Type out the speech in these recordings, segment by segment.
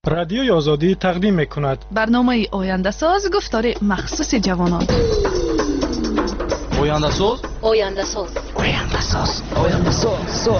رادیوی آزادی تقدیم می‌کند. برنامه آینده ساز گفتار مخصوص جوانان. آینده ساز، آینده ساز، آینده ساز، آینده ساز.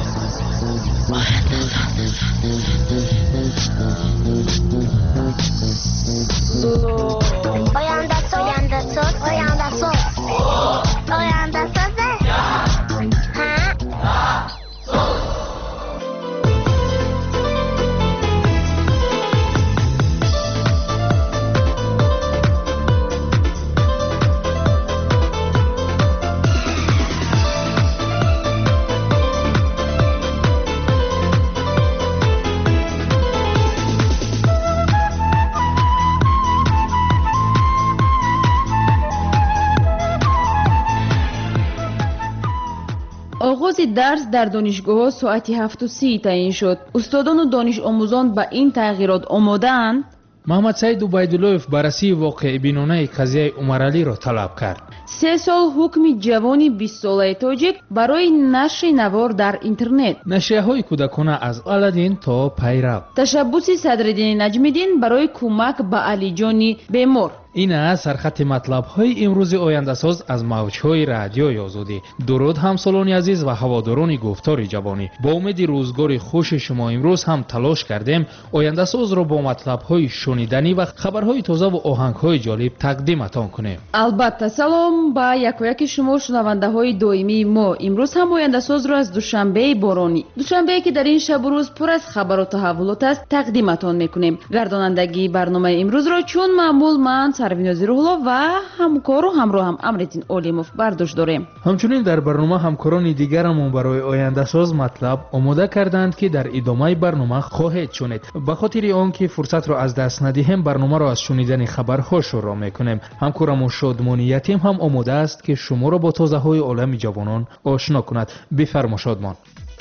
آغاز درس در دانشگاه‌ها ساعت 7:30 تعیین شد. استادان و دانش آموزان به این تغییرات آماده‌اند. محمد سعید عبیدالله‌اف بررسی واقع بینانه قضیه عمرعلی را طلب کرد. 3 سال حکم جوانی 20 ساله تاجیک برای نشر نوار در اینترنت. نشریه‌های کودکانه از الادین تا پیرو. تشبوس صدرالدین نجمی‌دین برای کمک به علی جانی بیمار. این است سرخط مطلب‌های امروز آینده ساز از موج‌های رادیوی آزادی. درود همسالان عزیز و هواداران گفتار جوانی. با امید روزگار خوش شما امروز هم تلاش کردیم آینده ساز را با مطلب‌های شنیدنی و خبرهای تازه و آهنگ‌های جالب تقدیمتان کنیم. البته سلام با یک شما شنونده‌های دائمی ما. امروز هم آینده ساز را از دوشنبه بارانی، دوشنبه که در این شب و روز پر از خبر و تحولات است، تقدیمتان می‌کنیم. گردانندگی برنامه امروز را چون معمول من سروینازی روح‌الله و همکار و همراهم امرالدین علیموف برداشت داریم. همچنین در برنامه همکاران دیگرمون برای آینده ساز مطلب آماده کردند که در ادامه برنامه خواهید شنید. به خاطر آنکه فرصت را از دست ندهیم برنامه را از شنیدن خبرها شروع می‌کنیم. همکارم شادمان یتیم هم آماده است که شما را با تازه‌های عالم جوانان آشنا کند. بفرما شادمان.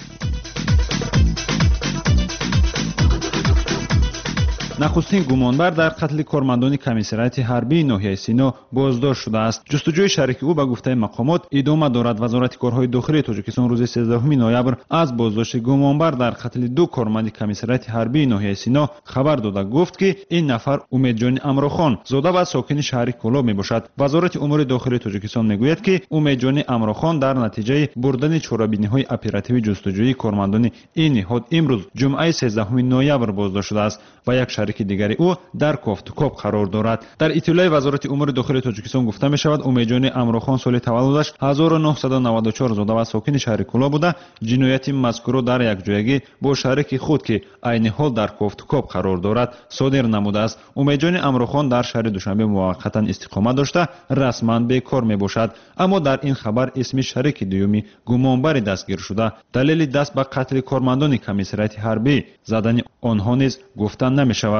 نخستین گمانبر در قتل کارمندان کمیسریات حربی ناحیه سینا بازداشت شده است. جستجوی شریک او به گفته مقامات ادامه دارد. وزارت کارهای داخلی تاجیکستان روز 13 نوامبر از بازداشت گمانبر در قتل 2 کارمند کمیسریات حربی ناحیه سینا خبر داده گفت که این نفر امیدجان امروخان زاده و ساکن شهر کلاب میباشد. وزارت امور داخلی تاجیکستان میگوید که امیدجان امروخان در نتیجه بردن چاره‌بینی‌های اپراتیو جستجویی کارمندان این نهاد امروز جمعه 13 نوامبر بازداشت شده است و یک شریک دیگری او در کوفتکوب قرار دارد. در اطلاع وزارت امور داخلی تاجیکستان گفته می شود امیدجان امروخان سال تولدش 1994 زاده و ساکن شهر کلا بوده. جنایت مذکور در یک جایگی با شریک خود که عین حال در کوفتکوب قرار دارد صادر نموده است. امیدجان امروخان در شهر دوشنبه موقتا استقامت داشته رسما بیکار می باشد، اما در این خبر اسم شریک دومی گمانبر دستگیر شده. دلیل دست به قتل کارمندان کمیسریات حربی زدن آنها نیز گفته نمی شود.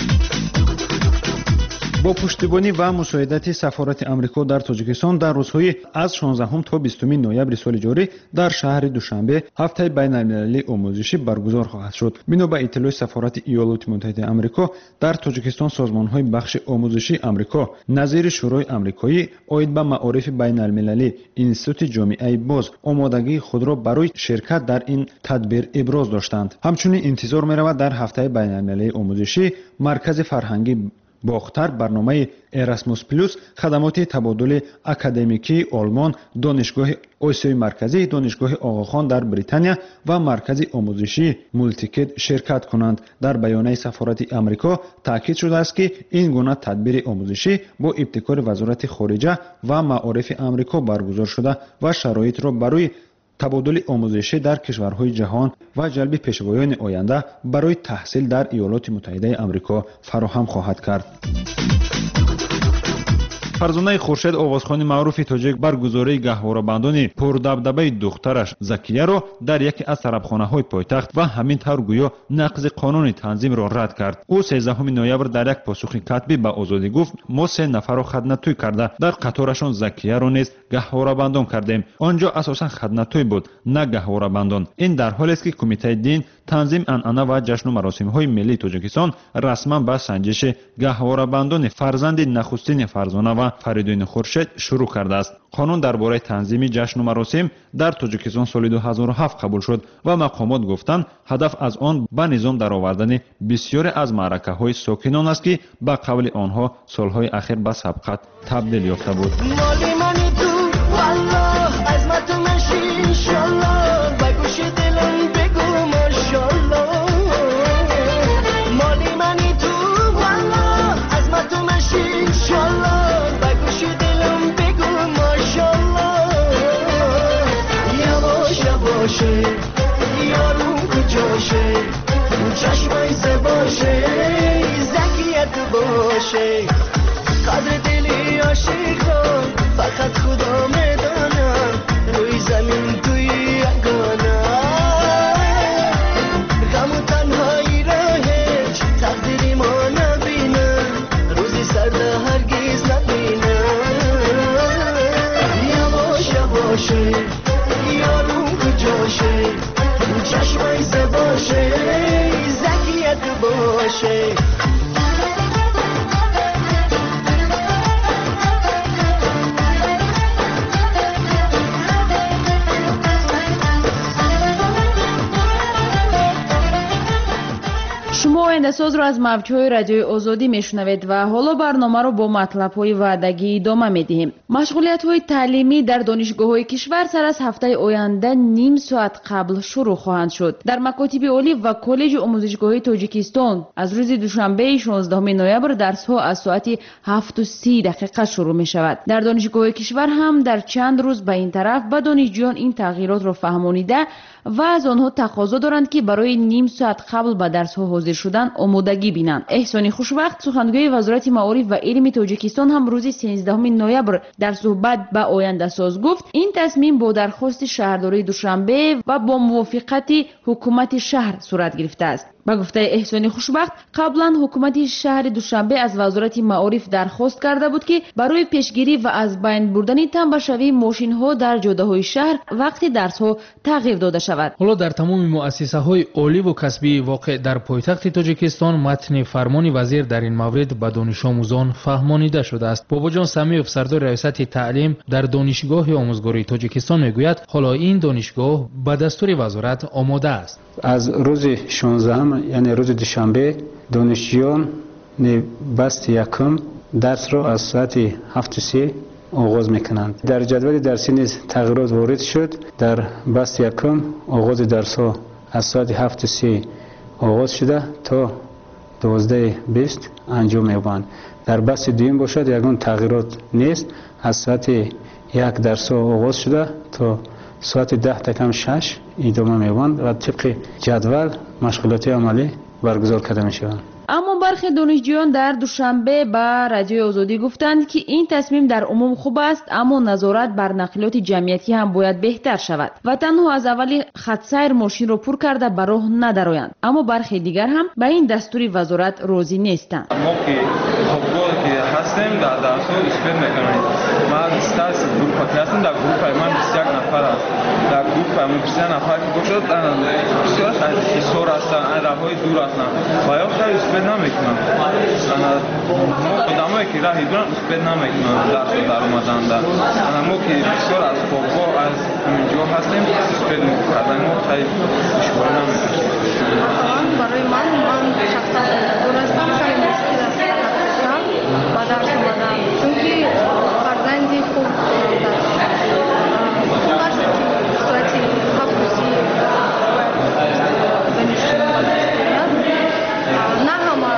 با پشتیبانی و مساعدت سفارت آمریکا در تاجیکستان در روزهای از 16 تا 20 نوامبر سال جاری در شهر دوشنبه هفته بین‌المللی آموزشی برگزار خواهد شد. بنا به اطلاع سفارت ایالات متحده آمریکا در تاجیکستان سازمان‌های بخش آموزشی آمریکا نظیر شورای آمریکایی عاید به معارف بین‌المللی اینستیتوت جامعه باز آمادگی خود را برای شرکت در این تدبیر ابراز داشتند. همچنین انتظار می‌رود در هفته بین‌المللی آموزشی مرکز فرهنگی باختر برنامه اراسموس پلوس خدمات تبادل اکادمیکی آلمان، دانشگاه آسیای مرکزی، دانشگاه آقاخان در بریتانیا و مرکز آموزشی مولتیکت شرکت کنند. در بیانیه سفارت آمریکا تاکید شده است که این گونه تدبیر آموزشی با ابتکار وزارت خارجه و معارف آمریکا برگزار شده و شرایط را برای تبادل آموزشی در کشورهای جهان و جلب پیشوایان آینده برای تحصیل در ایالات متحده آمریکا فراهم خواهد کرد. فرزانه خورشید آوازخوان معروف تاجیک برگزاری گهواره‌بندان پردبدبه دخترش زکیه را در یکی از طربخانه‌های پایتخت و همین طور گویا نقض قانون تنظیم را رد کرد. او 13 نوامبر در یک پاسخ کتبی به آزادی گفت ما 3 نفر را خدمت‌توی کرده در قطارشان زکیه را نیز گهواره‌بندان کردیم. آنجا اساساً خدمت‌توی بود نه گهواره‌بندان. این در حالی است که کمیته دین تنظیم عنعنه و جشن و مراسم‌های ملی تاجیکستان رسما به سنجش گهواره‌بندان فرزند نخستین فرزانه و ва Фаридуни Хуршед шурӯъ кардааст. қонун дар бораи танзими ҷашну маросим дар Тоҷикистон соли 2007 қабул шуд ва мақомот гуфтанд ҳадаф аз он ба низом даровардани бисёре аз маъракаҳои сокинон аст ки ба қавли онҳо солҳои ахир ба сабқат табдил ёфта буд. قدر دلی عاشقان فقط خدا میداند روی زمین توی یگانه غم و تنهایی را هیچ تقدیری ما نبینه روزی سرده هرگز نبینه یواش یواشه یارو کجاشه چشمای زباشه زکیت باشه шумо ояндасоз ро аз мавҷҳои радиои озодӣ мешунавед ва ҳоло барномаро бо матлабҳои ваъдагӣ идома медиҳем. машғулиятҳои таълимӣ дар донишгоҳҳои кишвар сар аз ҳафтаи оянда ним соат қабл шурӯъ хоҳанд шуд. дар макотиби олӣ ва коллеҷи омӯзишгоҳии тоҷикистон аз рӯзи душанбеи 16 ноябр дарсҳо аз соати 7:30 шурӯъ мешавад. дар донишгоҳҳои кишвар ҳам дар чанд рӯз ба ин тараф ба донишҷӯён ин тағйиротро фаҳмонида ва аз онҳо тақозо доранд ки барои ним соат қабл ба дарсҳо ҳозир шудан омодагӣ бинанд. эҳсони хушвақт сухангӯи вазорати маориф ва илми тоҷикистон ҳам рӯзи 13 ноябр дар суҳбат ба ояндасоз гуфт ин тасмим бо дархости шаҳрдории душанбе ва бо мувофиқати ҳукумати шаҳр сурат гирифтааст. ба гуфтаи эҳсони хушбахт қаблан ҳукумати шаҳри душанбе аз вазорати маориф дархост карда буд ки барои пешгирӣ ва аз байн бурдани танбашавии мошинҳо дар ҷодаҳои шаҳр вақти дарсҳо тағйир дода шавад. ҳоло дар тамоми муассисаҳои оливу касбии воқеъ дар пойтахти тоҷикистон матни фармони вазир дар ин маврид ба донишомӯзон фаҳмонида шудааст. бобоҷон самиев сардори раёсати таълим дар донишгоҳи омӯзгории тоҷикистон мегӯяд ҳоло ин донишгоҳ ба дастури вазорат омода аст. аз рӯзи 16 яъне рӯзи душанбе донишҷӯён басти якум дарсро аз соати 7:30 оғоз мекунанд. дар ҷадвали дарсӣ низ тағйирот ворид шуд. дар басти якум оғози дарсҳо аз соати 7:30 оғоз шуда то 12:20 анҷом меёбанд. дар басти дуюм бошад ягон тағйирот нест. аз соати 1 дарсҳо оғоз шуда то соати 10:06 идома меёбанд ва тибқи ҷадвал машғулоти амалӣ баргузор карда мешаванд. аммо бархе донишҷӯён дар душанбе ба радиои озодӣ гуфтанд ки ин тасмим дар умум хуб аст, аммо назорат бар нақлиёти ҷамъиятӣ ҳам бояд беҳтар шавад ва танҳо аз аввали хатсайр мошинро пур карда ба роҳ надароянд. аммо бархе дигар ҳам ба ин дастури вазорат розӣ нестанд. هستیم در درس‌ها اسپید میکنیم. من استاد گروه هستم در گروه من 21 نفر است. در گروه من 21 نفر که باشد بسیار از ایسور هستن، از راههای دور هستن. باید خیلی اسپید نمیکنم. آدمایی که راهی دورن اسپید نمیکنن درس در اومدن در. ما که بسیار از خوابگاه از اینجا هستیم اسپید میکنیم. ما خیلی مشکل نمیکنیم. برای من شخصا درست خیلی مشکل است. با درس اومدم چونکه فرزندی خوب داشت صورتی حفظی نه همه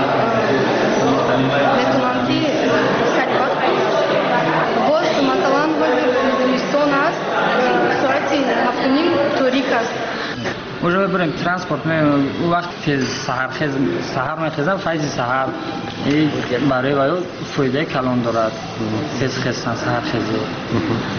میتونم که سری وقت باز مثلا زمستان است صورتی هفتونیم توریک است موجب بریم ترانسپورت می وقت تیز سحر میخیزم فیض سحر برای وایو فایده کلان دارد تیز خیستن سحر خیزی.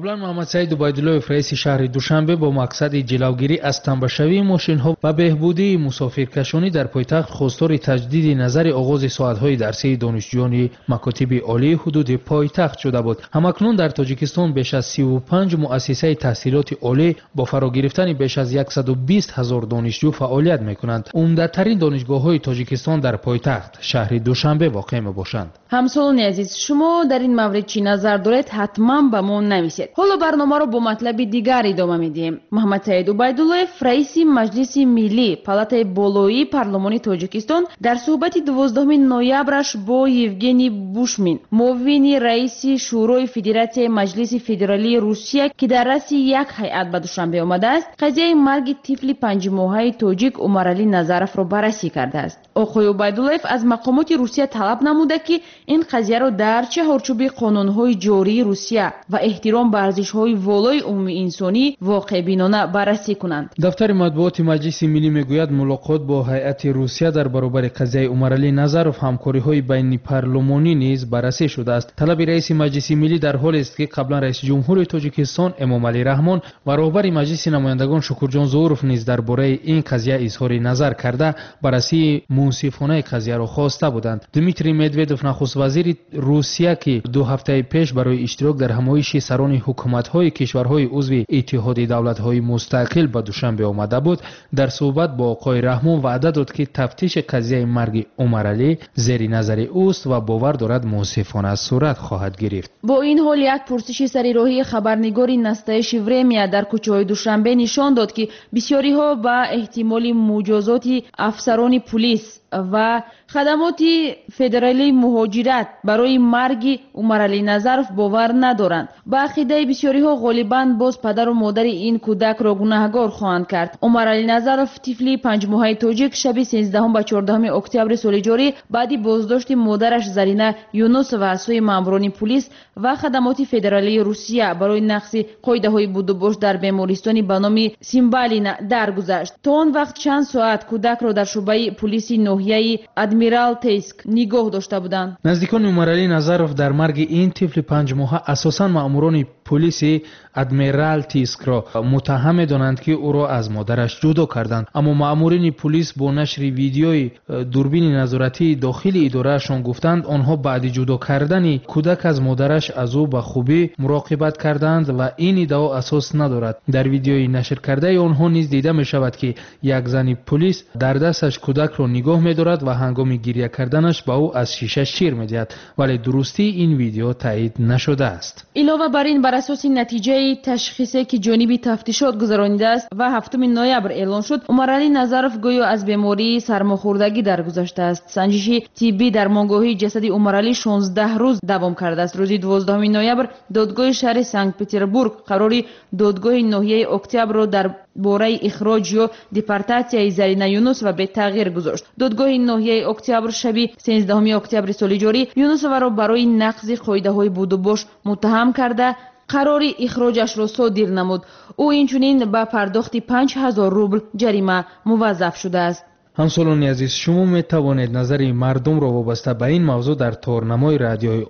قبلا محمد سعید عبیدالله رئیس شهر دوشنبه با مقصد جلوگیری از تنبشوی ماشین‌ها و بهبودی مسافرکشانی در پایتخت خواستار تجدید نظر آغاز ساعت‌های درسی دانشجویان مکاتب عالی حدود پایتخت شده بود. همکنون در تاجیکستان بیش از 35 مؤسسه تحصیلات عالی با فرا گرفتن بیش از 120,000 دانشجو فعالیت می‌کنند. عمده‌ترین دانشگاه‌های تاجیکستان در پایتخت شهر دوشنبه واقع می‌باشند. همسالان عزیز، شما در این مورد چی نظر دارید؟ حتما به ما نویسید. حالا برنامه رو با مطلب دیگر ادامه میدیم. محمد سعید عبیدالله رئیس مجلس ملی پالاتای بالایی پارلمانی تاجیکستان در صحبت 12 نوامبرش با یوگنی بوشمین معاون رئیس شورای فدراسیون مجلس فدرالی روسیه که در رأس یک هیئت به دوشنبه آمده است، قضیه مرگ طفل 5 ماهه تاجیک عمرعلی نظرف را بررسی کرده است. آقای عبیدالله از مقامات روسیه طلب نموده که این قضیه را در چهارچوب قانون‌های جاری روسیه و احترام به ارزش‌های والای عمومی انسانی واقع بینانه بررسی کنند. دفتر مطبوعات مجلس ملی میگوید ملاقات با هیئت روسیه در برابر قضیه عمرعلی نظرف همکاری‌های بین پارلمانی نیز بررسی شده است. طلب رئیس مجلس ملی در حالی است که قبلا رئیس جمهور تاجیکستان امامعلی رحمان و رهبر مجلس نمایندگان شکرجان ظهورف نیز درباره این قضیه اظهار نظر کرده بررسی منصفانه قضیه را خواسته بودند. دمیتری مدودوف نخست وزیر روسیه که 2 هفته پیش برای اشتراک در همایش سران حکومت‌های کشورهای عضو اتحاد دولت‌های مستقل به دوشنبه آمده بود، در صحبت با آقای رحمان وعده داد که تفتیش قضیه مرگ عمرعلی زیر نظر اوست و باور دارد منصفانه صورت خواهد گرفت. با این حال یک پرسش سریراهی خبرنگاری نستایش ورمیا در کوچه‌های دوشنبه نشان داد که بسیاری‌ها به احتمال مجازات افسران پلیس و خدمات فدرالی مهاجرت برای مرگ عمرعلی نظرف باور ندارند. با عقیده بسیاری‌ها غالباً باز پدر و مادر این کودک را گناهکار خواهند کرد. عمرعلی نظرف طفل 5 ماهه تاجیک شب 13 به 14 اکتبر سال جاری بعد بازداشت مادرش زرینه یونس و از سوی ماموران پلیس و خدمات فدرالی روسیه برای نقض قاعده‌های بود و باش در بیمارستانی به نام سیمبالینا درگذشت. تا آن وقت چند ساعت کودک را در شعبه پلیس ناحیه ادمیرال تیسک نگاه داشته بودند. نزدیکان عمرعلی نظرف در مرگ این طفل 5 ماهه اساساً ماموران پلیس ادمیرال تیسک را متهم دانند که او را از مادرش جدا کردند، اما مامورین پلیس با نشر ویدیوی دوربین نظارتی داخل ادارهشان گفتند آنها بعد جدا کردن کودک از مادرش از او به خوبی مراقبت کردند و این ادعا اساس ندارد. در ویدیوی نشر کرده آنها نیز دیده می شود که یک زن پلیس در دستش کودک را نگاه می دارد و هنگام گریه کردنش به او از شیشه شیر می دهد، ولی درستی این ویدیو تایید نشده است. علاوه بر این بر اساس نتیجه تشخیصی که جانب تفتیشات گذرانیده است و 7 نوامبر اعلان شد، عمرعلی نظرف گویا از بیماری سرماخوردگی درگذشته است. سنجش طبی در مانگاهی جسد عمرعلی 16 روز دوام کرده است. روز 12 نوامبر دادگاه شهر سنت پتربورگ قراری دادگاه ناحیه اکتبر را در باره اخراج یا دیپورتاسیای زرینه یونس و به تغییر گذاشت. دادگاه ناحیه اکتبر شب 13 اکتبر سال جاری یونس را برای نقض قاعده‌های بود و باش متهم کرده قراری اخراجش را صادر نمود. او اینچنین به پرداخت 5000 روبل جریمه موظف شده است. همسالان عزیز، شما می توانید نظر مردم را وابسته به این موضوع در تارنمای رادیوی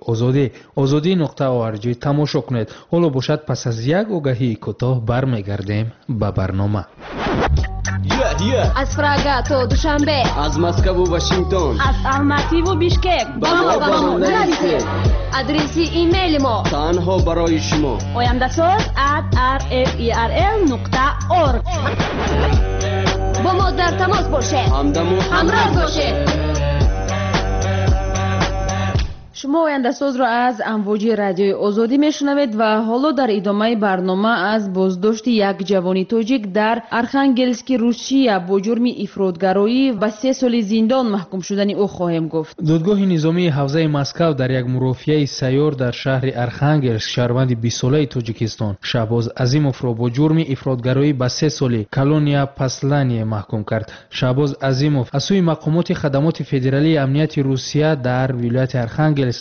آزادی.org تماشا کنید. حالا باشد پس از یک آگهی کوتاه برمیگردیم به برنامه. از پراگ تا دوشنبه، از مسکو و واشنگتن، از الماتی و بیشکک با ما نویسید. آدرس ایمیل ما تنها برای شما oyandasaz@rferl.org. با ما در تماس باشید، همراه باشید. شما آینده ساز را از امواج رادیوی آزادی میشنوید و حالا در ادامه برنامه از بازداشت یک جوانی تاجیک در ارخانگلسک روسیه با جرم افراطگرایی و 3 سال زندان محکوم شدن او خواهیم گفت. دادگاه نظامی حوزه مسکو در یک مرافعه سیار در شهر ارخانگلسک شهروند 20 ساله تاجیکستان شهباز عظیموف را با جرم افراطگرایی به 3 سال کلونیا پاسلانی محکوم کرد. شهباز عظیموف از سوی مقامات خدمات فدرالی امنیت روسیه در ولایت ارخانگلسک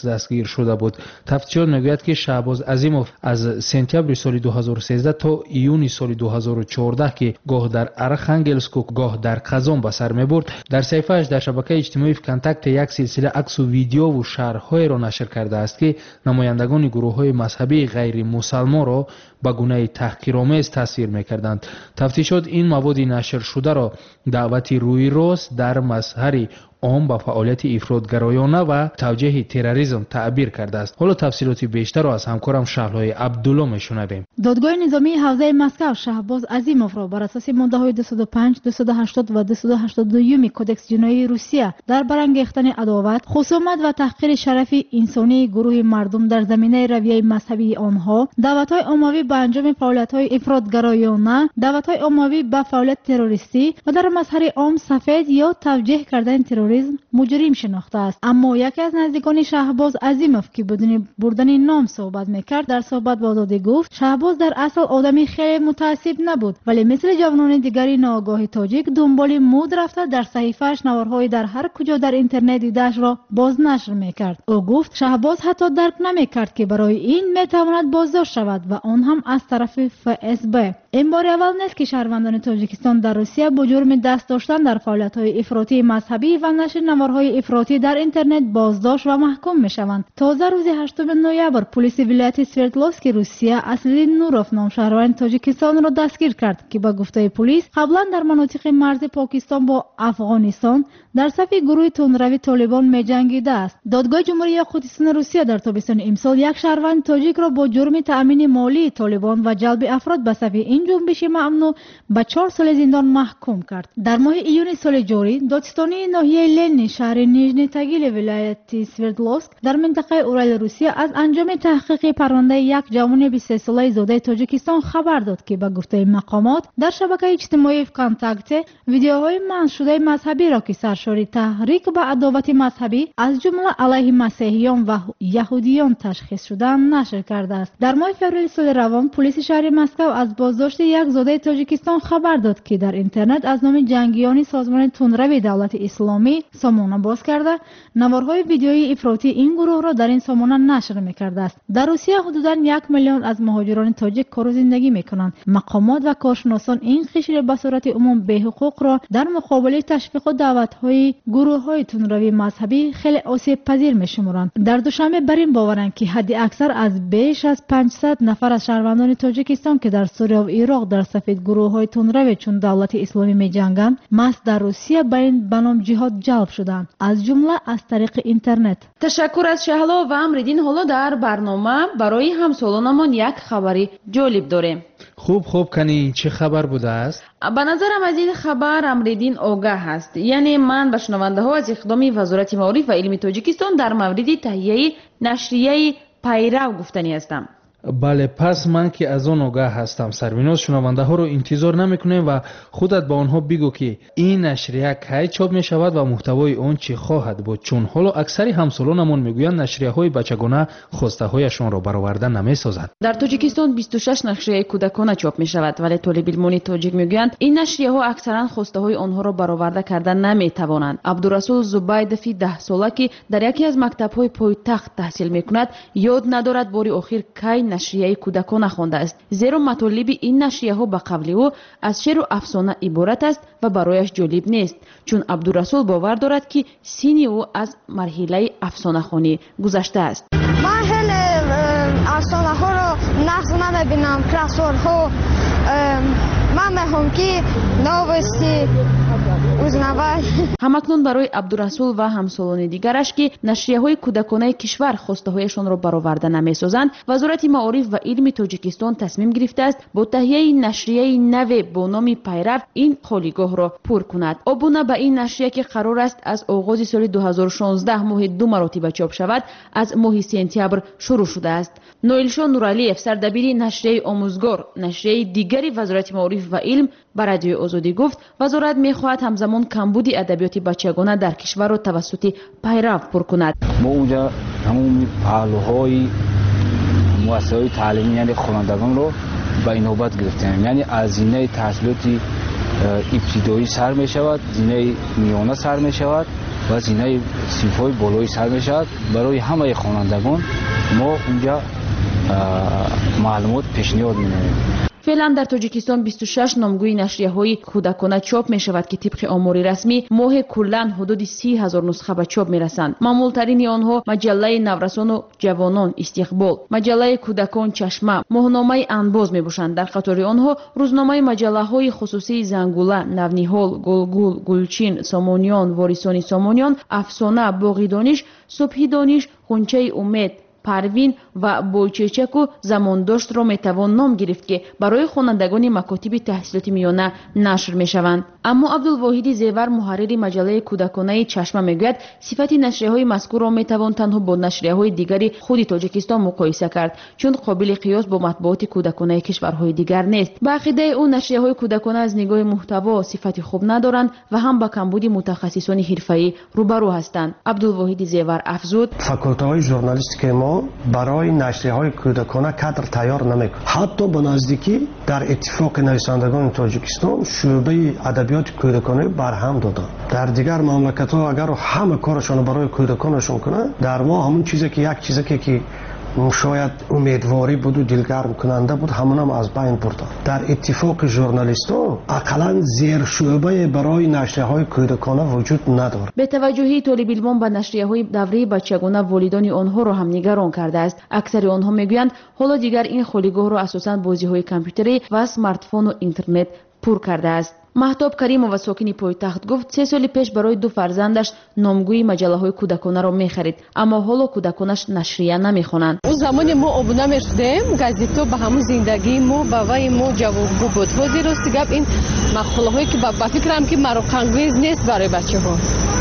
انگلز دستگیر شده بود. تفتیشات میگوید که شهباز عظیموف از سپتامبر سال 2013 تا ایون سال 2014 که گاه در ارخانگلسک و گاه در قزان به سر میبرد، در صفحه‌اش در شبکه اجتماعی کانتاکت یک سلسله عکس و ویدیو و شرح‌های را نشر کرده است که نمایندگان گروه‌های مذهبی غیر مسلمان را به گونه تحقیرآمیز تصویر می‌کردند. تفتیشات این مواد نشر شده را دعوتی روی راست در مظهر عام با فعالیت افراطگرایانه و توجیه تروریسم تعبیر کرده است. حالا تفصیلات بیشتر را از همکارم شهلای عبدالله میشنویم. دادگاه نظامی حوزه مسکو شهباز عظیموف را بر اساس ماده‌های 205، 280 و 282 کدکس جنایی روسیه در برانگیختن عداوت، خصومت و تحقیر شرف انسانی گروه مردم در زمینه رویه مذهبی آنها، دعوت‌های عمومی به انجام فعالیت‌های افراطگرایانه، دعوت‌های عمومی به فعالیت تروریستی و در مظهر عام سفید یا توجیه کردن تروریسم مجرم شناخته است. اما یکی از نزدیکان شهباز عظیموف که بدون بردن نام صحبت میکرد در صحبت با آزادی گفت شهباز در اصل آدمی خیلی متعصب نبود، ولی مثل جوانان دیگری ناآگاه تاجیک دنبال مود رفته در صحیفه‌اش نوارهای در هر کجا در اینترنت دیده‌اش را بازنشر میکرد. او گفت شهباز حتی درک نمیکرد که برای این میتواند بازداشت شود و آن هم از طرف FSB. این بار اول نیست که شهروندان تاجیکستان در روسیه با جرم دست داشتن در فعالیت‌های افراطی مذهبی و نشر نوارهای افراطی در اینترنت بازداشت و محکوم میشوند. تازه روز 8 نوامبر پلیس ولایت سوردلوفسک روسیه اسدالدین نوروف نام شهروند تاجیکستان را دستگیر کرد که با گفته پلیس قبلا در مناطق مرز پاکستان با افغانستان در صف گروه تندروی طالبان می‌جنگیده است. دادگاه جمهوری خودستان روسیه در تابستان امسال یک شهروند تاجیک را با جرم تأمین مالی طالبان و جلب افراد به صف این جنبش ممنوع به 4 سال زندان محکوم کرد. در ماه ایون سال جاری دادستانی ناحیه لنی شهر نیژنی تاگیل ولایت سوردلوفسک در منطقه اورال روسیه از انجام تحقیق پرونده یک جوان 23 ساله زاده تاجیکستان خبر داد که به گفته مقامات در شبکه اجتماعی کانتاکت ویدیوهای منشور شده مذهبی را که سرشار تحریک به عداوت مذهبی از جمله علیه مسیحیان و یهودیان تشخیص شده نشر کرده است. در ماه فوریه سال روان پلیس شهر مسکو از بازداشت یک زاده تاجیکستان خبر داد که در اینترنت از نام جنگیان سازمان تندروی دولت اسلامی سامانه باز کرده نوارهای ویدیویی افراطی این گروه را در این سامانه نشر می‌کرده است. در روسیه حدوداً 1 میلیون از مهاجران تاجیک کار و زندگی می‌کنند. مقامات و کارشناسان این قشر به صورت عموم به حقوق را در مقابل تشویق و دعوت‌های گروه‌های تندروی مذهبی خیلی آسیب پذیر می‌شمارند. در دوشنبه بر این باورند که حد اکثر از بیش از 500 نفر از شهروندان تاجیکستان که در سوریه و عراق در صف گروه‌های تندروی چون دولت اسلامی می‌جنگند مست در روسیه به این بنام جهاد جلب شدند، از جمله از طریق اینترنت. تشکر از شهلا و امریدین. حالا در برنامه برای همسالانمان یک خبری جالب داریم. خوب کنی چه خبر بوده است؟ به نظرم از این خبر امریدین آگاه است. یعنی من به شنونده ها از اقدام وزارت معارف و علم تاجیکستان در مورد تهیه نشریه پیرو گفتنی هستم. بله، پس من که از آن آگاه هستم. سربیناز شنونده ها رو انتظار نمیکنیم و خودت با آنها بگو که این نشریه کی چاپ می شود و محتوای آن چی خواهد بود، چون حالا اکثری همسالانمون میگویند نشریه های بچگانه خواسته هایشان را برآورده نمی سازد. در تاجیکستان 26 نشریه کودکانه چاپ می شود، ولی طالب علمان تاجیک میگویند این نشریه ها اکثرا خواسته های آنها را برآورده کردن نمی توانند. عبدالرسول زبیدفی 10 ساله که در یکی از مکتب های پایتخت تحصیل میکند یاد ندارد باری آخر کی نشریه کودکان خوانده است، زیرا مطالب این نشریه ها به قول او از شعر و افسانه عبارت است و برایش جالب نیست، چون عبدالرسول باور دارد که سین او از مرحله افسانه خوانی گذشته است. من خیلی افسانه ها رو نقص نمیبینم، کراسور ها. من میخوام که نوستی همکنون برای عبدالرسول و همسالان دیگرش که نشریه های کودکانه کشور خواسته هایشان را برآورده نمی سازند، وزارت معارف و علم تاجیکستان تصمیم گرفته است با تهیه نشریه نو با نام پیرو این خالیگاه را پر کند. ابونه به این نشریه که قرار است از آغاز سال 2016 ماه 2 مراتبه چاپ شود از ماه سپتامبر شروع شده است. نویلشان نورعلیف سردبیر نشریه آموزگار نشریه دیگری وزارت معارف و علم بر رادیو آزادی گفت وزارت می‌خواهد همزمان کمبود ادبیات بچگانه در کشور را توسط پیرو پر کند. ما اونجا همون پهلوهای مؤسسه‌های تعلیمی یعنی خوانندگان رو به این نوبت گرفتیم، یعنی از زینه تحصیلات ابتدایی سر می شود، زینه میانه سر می شود و زینه صنف‌های بالایی سر میشود. برای همه خوانندگان ما اونجا معلومات پیشنهاد می‌نماییم. فعلا در تاجیکستان 26 نامگوی نشریه‌های کودکانه چاپ می‌شود که طبق آمار رسمی ماه کلاً حدود 30,000 نسخه به چاپ می‌رسند. معمول‌ترین آنها مجله نورسان و جوانان استقبال، مجله کودکان چشمه، ماهنامه انباز میباشند. در قطار آنها روزنامه مجله‌های خصوصی زنگوله، نونیحال، گلگول، گلچین، سامانیان، وارثان سامانیان، افسانه، باغ دانش، صبح دانش، غنچه امید، پروین و بوچچک و زمانداشت را میتوان نام گرفت که برای خوانندگان مکاتب تحصیلات میانه نشر میشوند. اما عبدالواحد زیور محرر مجله کودکانه چشمه میگوید صفت نشریه‌های مذکور را میتوان تنها با نشریه‌های دیگری خود تاجیکستان مقایسه کرد چون قابل قیاس با مطبوعات کودکانه کشورهای دیگر نیست. به عقیده او نشریه‌های کودکانه از نگاه محتوا صفت خوب ندارند و هم با کمبود متخصصان حرفه‌ای روبرو هستند. عبدالواحد زیور افزود: فاکولته ژورنالیستیک ما برای نشریه‌های کودکانه کادر تیار نمی‌کنه. حتی به نزدیکی در اتفاق نویسندگان تاجیکستان شعبه ادبیات کودکانه برهم دادند. در دیگر مملکت‌ها اگر همه کارشون برای کودکانشون کنند، در ما همون چیزی که یک چیزی که شاید امیدواری بود و دلگرم کننده بود همون از بین برده. در اتفاق ژورنالیست‌ها اقلاً زیر شعبه برای نشریه‌های کودکانه وجود ندارد. به توجهی طالب علمان به نشریه‌های دوره بچگانه والدان آنها را هم نگران کرده است. اکثر آنها میگویند حالا دیگر این خالیگاه را اساساً بازی‌های کامپیوتری و اسمارت فون و اینترنت پر کرده است. مهتاب کریمова ساکنی پایتخت گفت 3 سال پیش برای 2 فرزندش نامگوی مجله‌های کودکانه را می‌خرید اما حالا کودکانش نشریه نمی‌خوانند. اون زمانی ما ابونه می‌شدیم گازیتو به همون زندگی ما با وای ما جواب بود. حاضر راست گپ این مقاله‌هایی که با فکرم که مروق‌انگیز نیست برای بچه‌ها.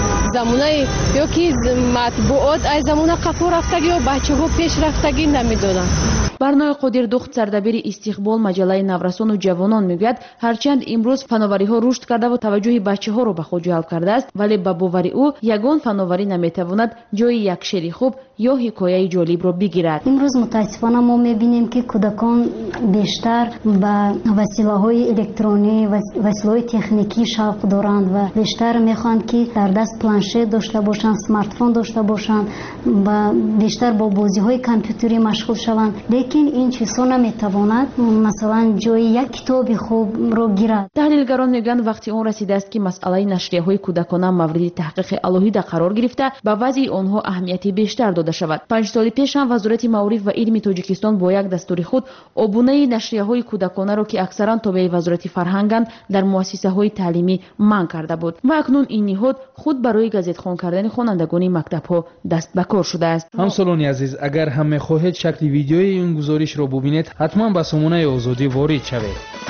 زمانه یا که مطبوعات از زمانه قفو رفتگی و بچه‌ها پیش رفتگی نمی‌دونن. برنای قدیر دخت سردبیر استقبال مجله نورسان و جوانان میگوید هرچند امروز فناوری ها رشد کرده و توجه بچه ها را به خود جلب کرده است ولی به باور او یگان فناوری نمیتواند جای یک شعر خوب یا حکایه جالب را بگیرد. امروز متاسفانه ما میبینیم که کودکان بیشتر به وسیله‌های الکترونیکی و وسیله‌های تکنیکی شوق دارند و بیشتر میخواهند که در دست پلانشت داشته باشند، اسمارت فون داشته باشند و بیشتر با بازی‌های کامپیوتری مشغول شوند. لیکن این چیزها نمیتواند مثلا جای یک کتاب خوب را گیرد. تحلیلگران میگویند وقتی اون رسیده است که مسئله نشریه‌های کودکانه مورد تحقیق الهی قرار گرفته به وضع آنها اهمیتی بیشتر داده شود. 5 سال پیش هم وزارت معارف و علم تاجیکستان با یک دستور خود عبونه نشریه‌های کودکانه را که اکثرا تابع وزارت فرهنگند در مؤسسه‌های تعلیمی منع کرده بود و اکنون این نهاد خود برای گزیدخوان کردن خوانندگان مکتب‌ها دست به کار شده است. همسالان عزیز اگر هم می‌خواهید شکل ویدیوی این گزارش را ببینید حتما به سامانه آزادی وارد شوید.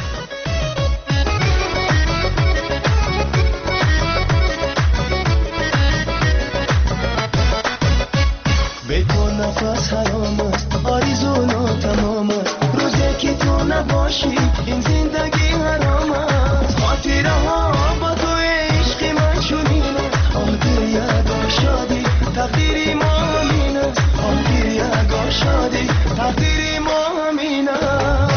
نفس حرام است آرزو ناتمام است روزی که تو نباشی این زندگی حرام است خاطره ها با تو عشق من چنینه آدر یگاه شادی تقدیری ما همین است آدر یگاه شادی تقدیری ما همین است.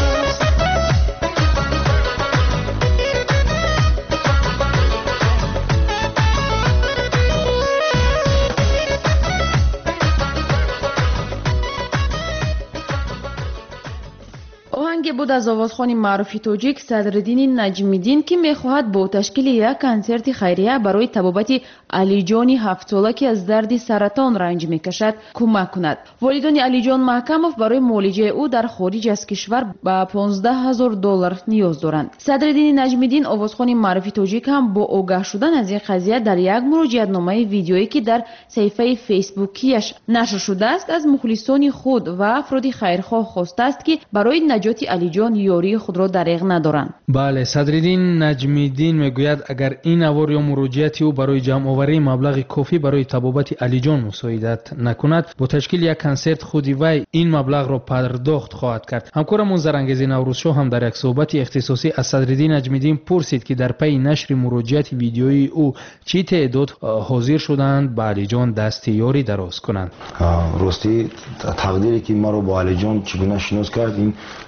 آهنگ بود از آوازخوان معروف تاجیک صدرالدین نجمیدین که میخواهد با تشکیل یک کنسرت خیریه برای طبابت علی جان 7 ساله که از درد سرطان رنج میکشد کمک کند. والدین علی جان محکموف برای معالجه او در خارج از کشور به $15,000 نیاز دارند. صدرالدین نجمیدین آوازخوان معروف تاجیک هم با آگاه شدن از این قضیه در یک مراجعتنامه ویدیویی که در صفحه فیسبوکیش نشر شده است از مخلصان خود و افراد خیرخواه خواسته است که برای نجات علی جان یاری خود را دریغ ندارند. بله، صدرالدین نجمیدین میگوید اگر این اوار یا مراجعت او برای جمع آوری مبلغ کافی برای طبابت علی جان مساعدت نکند با تشکیل یک کنسرت خودی وی این مبلغ را پرداخت خواهد کرد. همکارمون زرانگیز نوروزشاه هم در یک صحبت اختصاصی از صدرالدین نجمیدین پرسید که در پی نشر مراجعت ویدیویی او چی تعداد حاضر شدند به علی جان دست یاری دراز کنند. راستی تقدیری که ما رو با علی جان چگونه شناس کرد این صاحبگار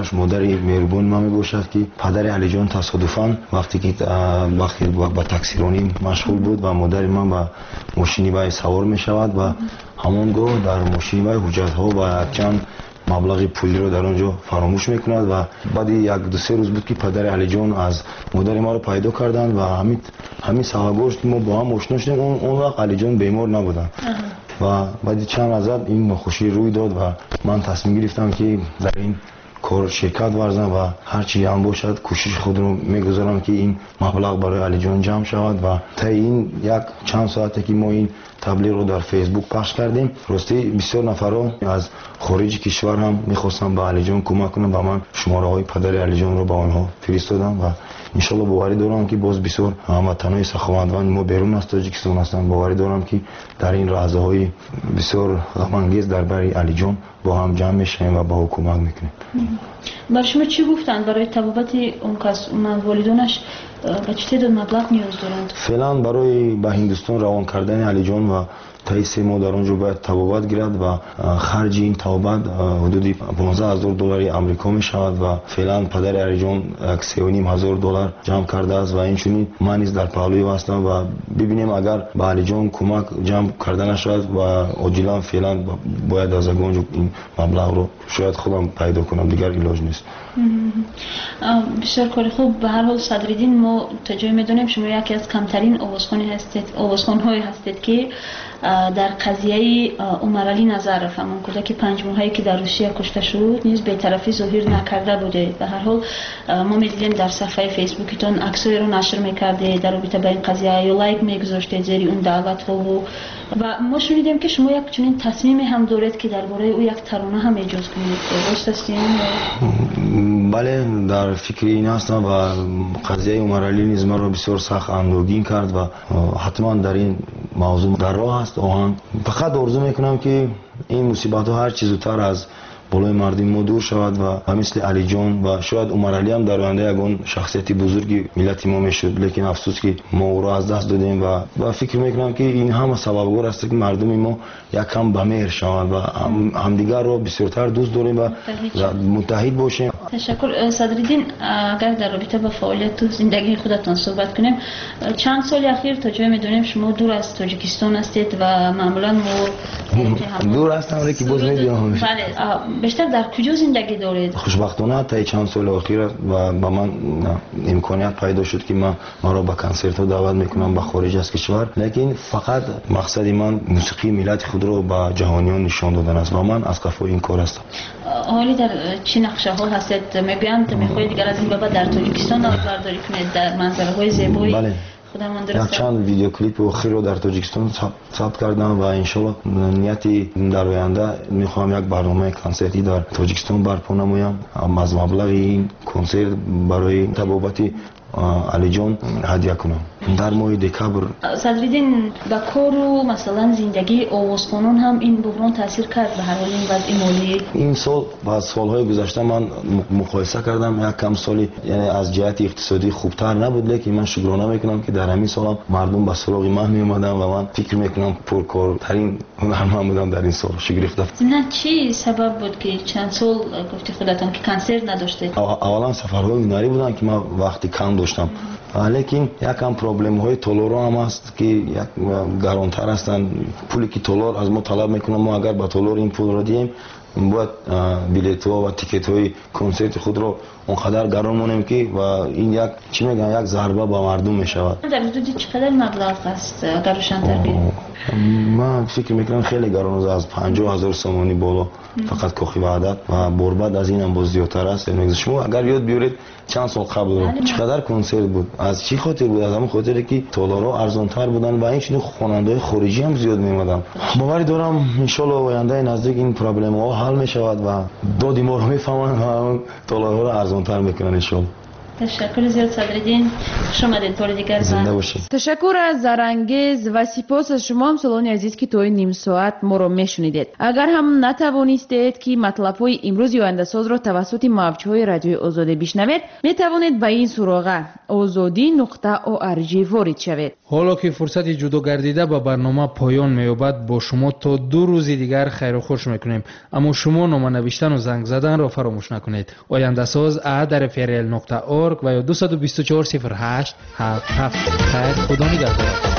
براش مادری مهربون ما میباشد که پدر علی جان تصادفاً وقتی با تاکسیرانی مشغول بود و مادر من با ماشینی بای سوار میشود و همونگاه در ماشین بای حجت ها و چند مبلغ پولی رو در اونجا فراموش میکند و بعد یک دو سه روز بود که پدر علی جان از مادر ما رو پیدا کردند و همین سوابقش که ما با هم آشنا شدیم. اون وقت علی جان بیمار نبودن و بعد چند از این ناخوشی روی داد و من تصمیم گرفتم که در این کار شرکت ورزم و هر چی هم باشد کوشش خود رو میگذارم که این مبلغ برای علی جان جمع شود و تا این یک چند ساعته که ما این تبلیغ رو در فیسبوک پخش کردیم راستی بسیار نفرها از خارج کشور هم میخواستم به علی جان کمک کنم و من شماره های پدر علی جان رو با آنها فرستادم و انشالله باوری دارم که باز بسیار هموطنان سخاوتمند ما بیرون از تاجیکستان هستند. باوری دارم که در این لحظه های بسیار غم انگیز درباره علی جان با هم جمع میشیم و با او کمک میکنیم. برای شما چی گفتند برای تبابت اون کس والدانش به چه تعداد مبلغ نیاز دارند؟ فعلا برای به هندوستان روان کردن علی جان و تا 3 ماه در اونجا باید تبابت گیرد و خرج این تبابت حدود $15,000 آمریکا می شود و فعلا پدر علی جان $3,500 جمع کرده است و این چنین من نیز در پهلوی هستم و ببینیم اگر به علی جان کمک جمع کرده نشود و عاجلا فعلا باید از اونجا این مبلغ رو شاید خودم پیدا کنم، دیگر علاج نیست. بسیار کاری خوب. به هر حال صدرالدین ما تا جایی میدونیم شما یکی از کمترین آوازخوان‌هایی هستید که در قضیه عمر علی نظرف همون کودک 5 ماهه‌ای که در روسیه کشته شد نیز بی‌طرفی ظاهر نکرده بوده. به هر حال ما می‌دیدیم در صفحه فیسبوکتون عکسایی رو نشر می‌کردید در رابطه با این قضیه یا لایک می‌گذاشتید زیر اون دعوت‌ها و ما شنیدیم که شما یک چنین تصمیمی هم دارید که درباره او یک ترانه هم اجرا کنید. درست است؟ بله در فکر این هستم و قضیه عمر علی نیز ما رو بسیار سخت اندوهگین کرد و حتما در این موضوع در راه است. فقط آرزو میکنم که این مصیبت ها هر چیز زودتر از بالای مردم ما دور شود و مثل علی جان و شاید عمر علی هم در آینده یگان شخصیت بزرگی ملت ما میشد، لیکن افسوس که ما او را از دست دادیم و فکر میکنم که این هم سببگار است که مردم ما یک کم به مهر شوند و همدیگر را بسیارتر دوست داریم و متحد باشیم. تشکر. صدرالدین اگر در رابطه با فعالیت تو زندگی خودتان صحبت کنیم، چند سال اخیر تا جای میدونیم شما دور از تاجیکستان هستید و معمولا ما دور هستم ولی که باز میدونم. بله. بیشتر در کجا زندگی دارید؟ خوشبختانه تا چند سال اخیر و با من امکانیت پیدا شد که ما را به کنسرت ها دعوت میکنم به خارج از کشور، لیکن فقط مقصد من موسیقی ملت خود رو به جهانیان نشان دادن است و من از قفای این کار هستم. حالی در چه نقشه ها هستید؟ میگویند میخواهید دیگر از این بابت در تاجیکستان برداری کنید در منظره های زیبایی؟ بله. یک چند ویدیو کلیپ اخیر رو در تاجیکستان ثبت کردم و انشالله نیتی در آینده میخوام یک برنامه کنسرتی در تاجیکستان برپا نمایم. از مبلغ این کنسرت برای تبابت علی جان هدیه کنم در ماه دکبر. صدرالدین با کار و مثلا زندگی آوازخوانان هم این بحران تاثیر کرد به هر حال این وضع مالی؟ این سال با سالهای گذشته من مقایسه کردم، یک کم سالی یعنی از جهت اقتصادی خوبتر نبود، لیکن من شکرانه میکنم که در همین سال مردم به سراغ من می اومدن و من فکر میکنم پرکارترین هنرمند بودم در این سال. شگفته. نه چی سبب بود که چند سال گفتی خودتون که کنسرت نداشتید؟ اولا سفرهای هنری بودن که من وقتی کم داشتم، لیکن یکم پروبلم های تولور هم هست که یک گرانتر هستن. پولی که تولور از ما طلب میکنن، ما اگر با تولور این پول رو دیم باید بلیط ها و تیکت های کنسرت خود رو اونقدر گران مونیم که و این یک چی میگن یک ضربه با مردم میشود. در حدود چقدر مبلغ است اگر روشن‌تر بگید؟ من فکر میکنم خیلی گران است، از 50,000 سومانی بالا فقط کاخی وحدت و برباد از این هم باز زیادتر است. شما اگر یاد بیارید چند سال قبل رو چقدر کنسرت بود، از چی خاطر بود؟ از همون خاطری که دلارها ارزان‌تر بودن و این چنین خواننده خارجی هم زیاد میومدن. باور دارم ان شاء الله آینده نزدیک این پروبلم ها حل میشود و دادی ما رو میفهمن و دلارها رو ارزان‌تر میکنن ان شاء الله. تشکر زیاد صدرالدین. شما در طور دیگر زنده باشید. تشکر از زرانگیز و سپاس از شما همسالان عزیز که توی نیم ساعت ما رو میشنیدید. اگر هم نتوانستید که مطلب‌های امروز آینده ساز را توسط موج‌های رادیوی آزادی بشنوید، میتوانید به این سراغ azadi.org وارد شوید. حالا که فرصت جدا گردیده به برنامه پایان می‌یابد، با شما تا 2 روز دیگر خیر و خوش میکنیم. اما شما نامه نوشتن و زنگ زدن را فراموش نکنید. آینده ساز @frl.org و یا 224 08 77. خیر، خدا نگهدار.